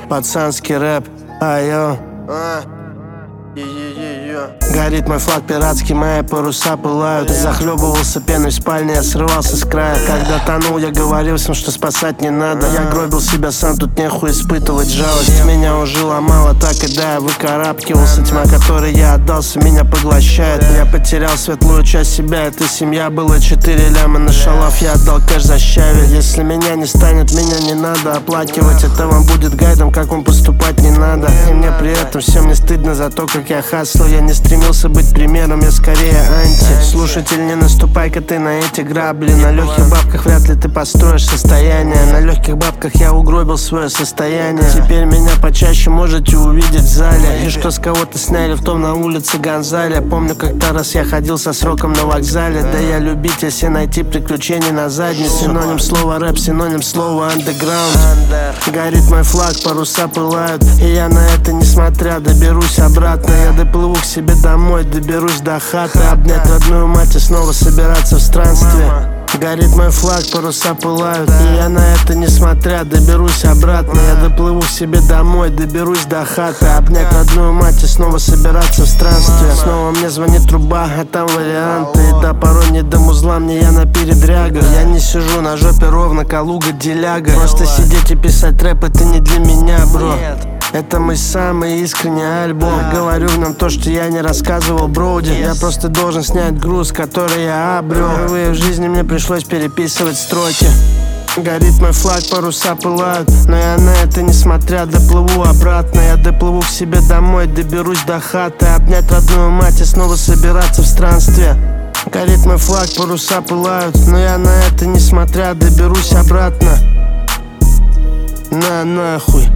Пацанский рэп, айо. Горит мой флаг пиратский, мои паруса пылают. Захлебывался пеной в спальне, я срывался с края. Когда тонул, я говорил всем, что спасать не надо. Я гробил себя сам, тут нехуй испытывать жалость. Меня уже ломало, так и да, я выкарабкивался. Тьма, которой я отдался, меня поглощает. Я потерял светлую часть себя, это семья. Было 4 ляма на шалав, я отдал кэш за щавель. Если меня не станет, меня не надо оплакивать. Это вам будет гайдом, как вам поступать не надо. И мне при этом всем не стыдно за то, как я хаслил. Я не стремился быть примером, я скорее анти. Слушатель, не наступай-ка ты на эти грабли. На легких бабках вряд ли ты построишь состояние. На легких бабках я угробил свое состояние. Теперь меня почаще можете увидеть в зале. И что с кого-то сняли, в том на улице Гонзале. Помню, как-то раз я ходил со сроком на вокзале. Да я любитель все найти приключений на заднице. Синоним слова рэп, синоним слова андеграунд. Горит мой флаг, паруса пылают. И я на это несмотря доберусь обратно. Я доплыву к себе домой, доберусь до хаты. Обнять родную мать и снова собираться в странстве. Горит мой флаг, паруса пылают. И я на это несмотря доберусь обратно. Я доплыву к себе домой, доберусь до хаты. Обнять родную мать и снова собираться в странстве. Снова мне звонит труба, а там варианты. И да, порой не до музла, мне я на передрягах. Я не сижу на жопе ровно, Калуга, деляга. Просто сидеть и писать рэп, это не для меня, бро. Это мой самый искренний альбом. Говорю в нем то, что я не рассказывал Броуди. Я просто должен снять груз, который я обрел. Впервые в жизни мне пришлось переписывать строки. Горит мой флаг, паруса пылают. Но я на это несмотря доплыву обратно. Я доплыву к себе домой, доберусь до хаты. Обнять родную мать и снова собираться в странстве. Горит мой флаг, паруса пылают. Но я на это несмотря доберусь обратно. На нахуй.